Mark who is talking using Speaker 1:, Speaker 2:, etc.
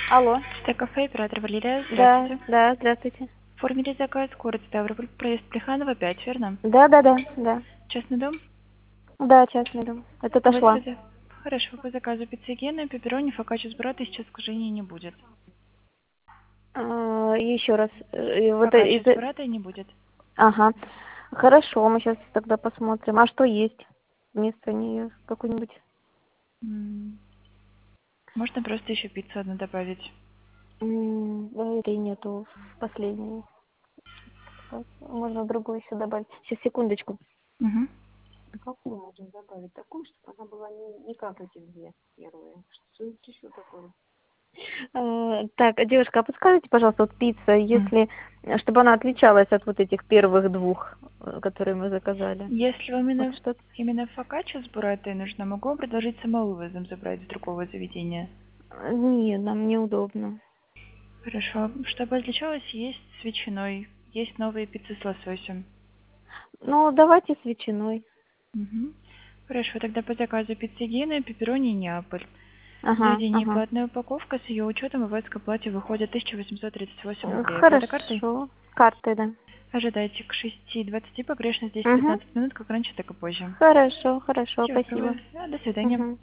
Speaker 1: Алло.
Speaker 2: Кафе, оператор Валерия,
Speaker 1: Да,
Speaker 2: здравствуйте.
Speaker 1: да, здравствуйте.
Speaker 2: Оформили заказ, город Ставрополь, проезд Плеханова, 5, верно?
Speaker 1: Да, да, да, да.
Speaker 2: Частный дом?
Speaker 1: Да, частный дом. Это
Speaker 2: У вас
Speaker 1: отошла.
Speaker 2: это... Хорошо, по заказу пицца Гена, пепперони, фокаччо с брата, сейчас искажений не будет.
Speaker 1: Еще раз. Вот
Speaker 2: Фокаччо
Speaker 1: из...
Speaker 2: с брата не будет.
Speaker 1: Ага. Хорошо, мы сейчас тогда посмотрим. А что есть вместо нее? Какую-нибудь?
Speaker 2: Можно просто еще пиццу одну добавить.
Speaker 1: Этой нету в последней. Так, можно другую еще добавить. Сейчас, секундочку.
Speaker 2: Угу.
Speaker 1: Какую можно добавить? Такую, чтобы она была не как эти две первые. Что-нибудь еще такое. Так, девушка, а подскажите, пожалуйста, вот пицца, если, чтобы она отличалась от вот этих первых двух, которые мы заказали.
Speaker 2: Если вам
Speaker 1: Вот
Speaker 2: именно,
Speaker 1: что?
Speaker 2: именно фокаччо с бураттой нужно, могу вам предложить самовывозом забрать с другого заведения.
Speaker 1: Не, нам неудобно.
Speaker 2: Хорошо. Чтобы отличалось, есть с ветчиной, есть новые пиццы с лососем.
Speaker 1: Ну, давайте с ветчиной.
Speaker 2: Мгм. Хорошо, тогда по заказу пиццы Гена, пепперони Неаполь.
Speaker 1: Ага,
Speaker 2: Заведение
Speaker 1: ага.
Speaker 2: платная упаковка, с ее учетом у вас к оплате выходит 1838 рублей. Оплата картой?
Speaker 1: Хорошо. Картой, да.
Speaker 2: Ожидайте к 6:20, погрешность
Speaker 1: Угу.
Speaker 2: 10-15 минут, как раньше, так и позже.
Speaker 1: Хорошо, хорошо,
Speaker 2: Всего
Speaker 1: спасибо.
Speaker 2: доброго. До свидания.
Speaker 1: Угу.